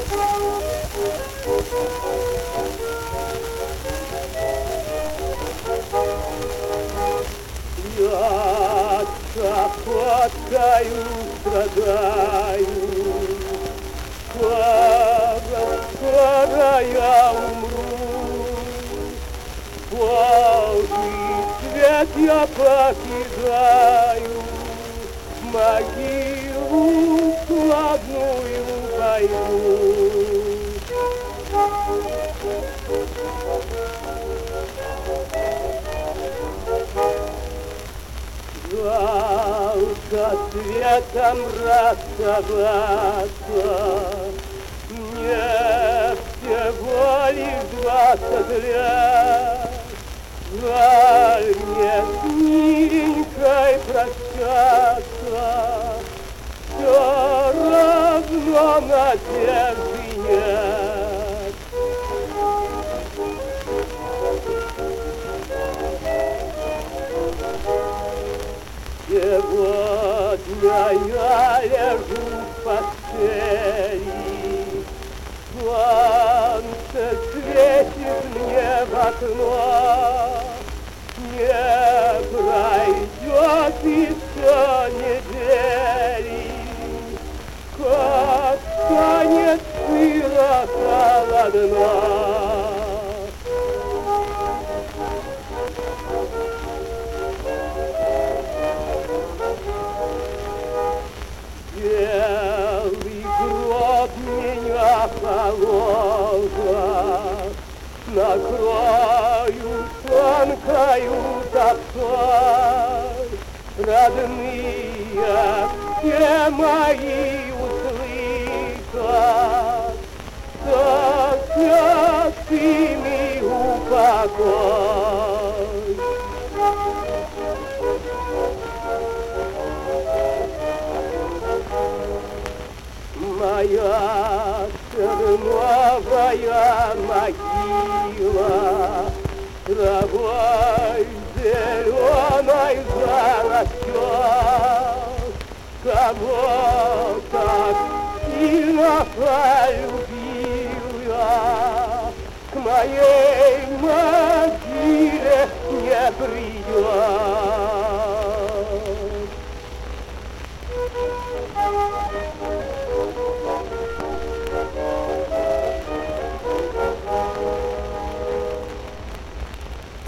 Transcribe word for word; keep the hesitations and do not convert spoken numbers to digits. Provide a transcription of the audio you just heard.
Я шапоткою страдаю, скоро, скоро я умру. Божий свет я покидаю, могилу складную пойду. Жалко светом расставаться, мне всего лишь двадцать лет. Жаль мне с миленькой прощаться, все равно надежды нет. Сегодня я лежу в постели, солнце светит мне в окно, не пройдет еще недели, как станет сыро холодно. Белый гроб меня положат, накрою тонкою тоской. Родные все мои услышат, со слезами упокой. Моя терновая могила травой зеленой зарастет. Кого так сильно полюбил я, к моей могиле не придет.